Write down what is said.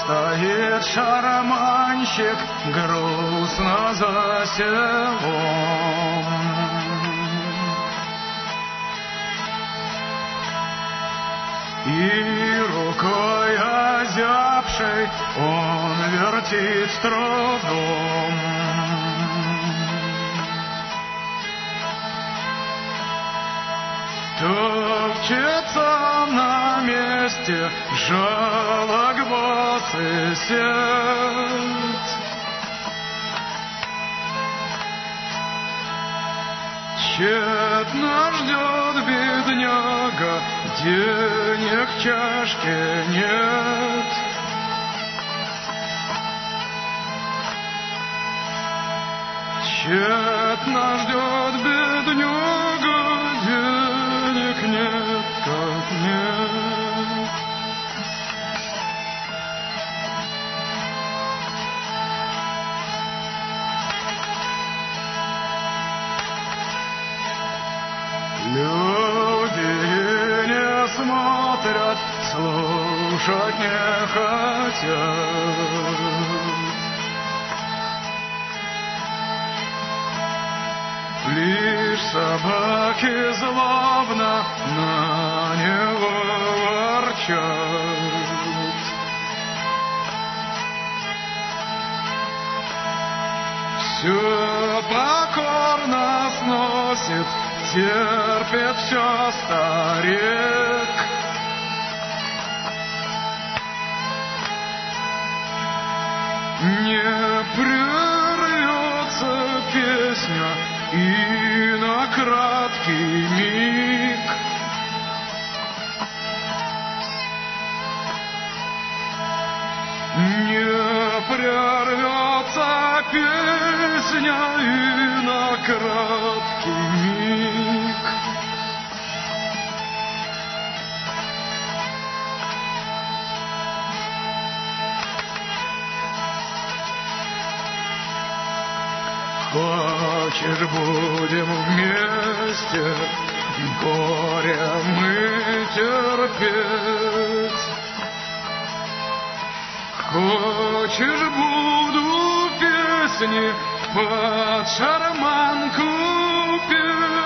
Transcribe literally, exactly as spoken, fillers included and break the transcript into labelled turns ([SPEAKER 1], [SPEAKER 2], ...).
[SPEAKER 1] Стоит шарманщик грустно за селом. И рукой озябшей он вертит с трудом. Топчется на месте жалогласый сед. Тщетно ждет бедняга, денег в чашке нет. Тщетно ждет бедняга, денег нет, как нет. Люди не смотрят, слушать не хотят. Лишь собаки злобно на него ворчат. Все покорно сносит, терпит все старик. Не прервется песня и на краткий миг. Не прервется песня и на краткий миг. Хочешь, будем вместе горе мы терпеть? Хочешь, буду песни под шарманку петь?